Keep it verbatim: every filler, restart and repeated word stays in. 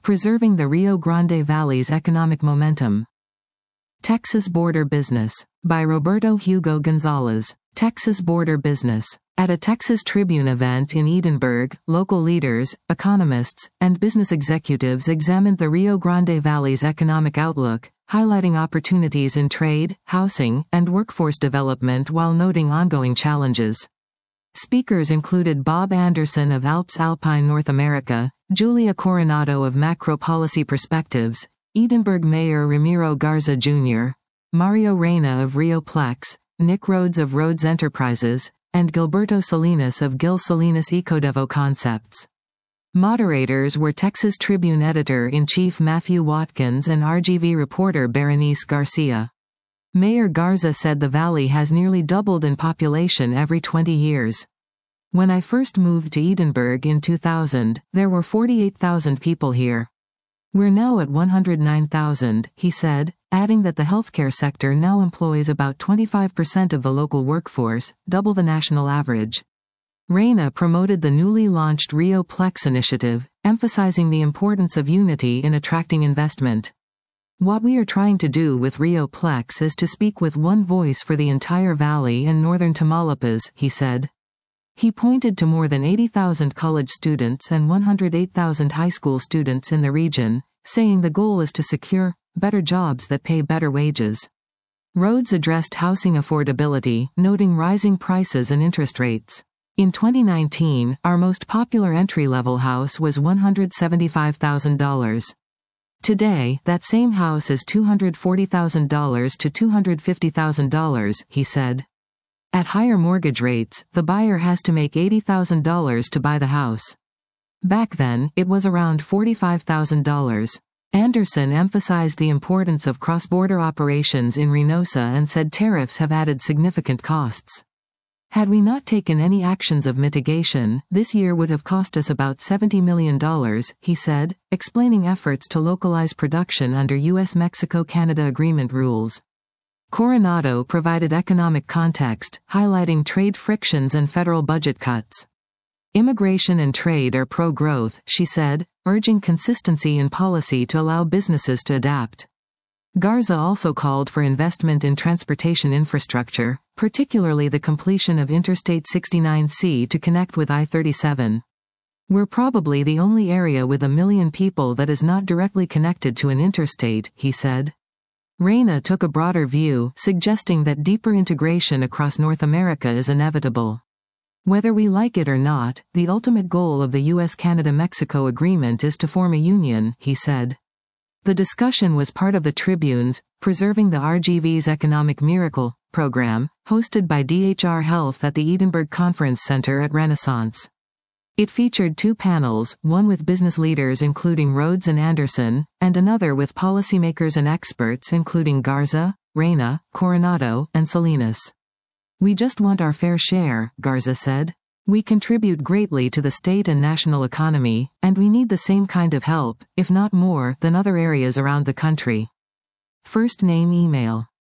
Preserving the Rio Grande Valley's Economic Momentum. Texas Border Business. By Roberto Hugo Gonzalez. Texas Border Business. At a Texas Tribune event in Edinburgh, local leaders, economists, and business executives examined the Rio Grande Valley's economic outlook, highlighting opportunities in trade, housing, and workforce development while noting ongoing challenges. Speakers included Bob Anderson of Alps Alpine North America, Julia Coronado of Macro Policy Perspectives, Edinburgh Mayor Ramiro Garza Junior, Mario Reyna of Rio Plex, Nick Rhodes of Rhodes Enterprises, and Gilberto Salinas of Gil Salinas Ecodevo Concepts. Moderators were Texas Tribune Editor-in-Chief Matthew Watkins and R G V reporter Berenice Garcia. Mayor Garza said the valley has nearly doubled in population every twenty years. When I first moved to Edinburgh in two thousand, there were forty-eight thousand people here. We're now at one hundred nine thousand, he said, adding that the healthcare sector now employs about twenty-five percent of the local workforce, double the national average. Reyna promoted the newly launched Rio Plex initiative, emphasizing the importance of unity in attracting investment. What we are trying to do with Rio Plex is to speak with one voice for the entire valley and northern Tamaulipas, he said. He pointed to more than eighty thousand college students and one hundred eight thousand high school students in the region, saying the goal is to secure better jobs that pay better wages. Rhodes addressed housing affordability, noting rising prices and interest rates. In twenty nineteen, our most popular entry-level house was one hundred seventy-five thousand dollars. Today, that same house is two hundred forty thousand dollars to two hundred fifty thousand dollars, he said. At higher mortgage rates, the buyer has to make eighty thousand dollars to buy the house. Back then, it was around forty-five thousand dollars. Anderson emphasized the importance of cross-border operations in Reynosa and said tariffs have added significant costs. Had we not taken any actions of mitigation, this year would have cost us about seventy million dollars, he said, explaining efforts to localize production under U S Mexico-Canada Agreement rules. Coronado provided economic context, highlighting trade frictions and federal budget cuts. Immigration and trade are pro-growth, she said, urging consistency in policy to allow businesses to adapt. Garza also called for investment in transportation infrastructure, particularly the completion of Interstate sixty-nine C to connect with I thirty-seven. We're probably the only area with a million people that is not directly connected to an interstate, he said. Reyna took a broader view, suggesting that deeper integration across North America is inevitable. Whether we like it or not, the ultimate goal of the U S Canada Mexico agreement is to form a union, he said. The discussion was part of the Tribune's Preserving the R G V's Economic Miracle program, hosted by D H R Health at the Edinburgh Conference Centre at Renaissance. It featured two panels, one with business leaders including Rhodes and Anderson, and another with policymakers and experts including Garza, Reyna, Coronado, and Salinas. We just want our fair share, Garza said. We contribute greatly to the state and national economy, and we need the same kind of help, if not more, than other areas around the country. First name email.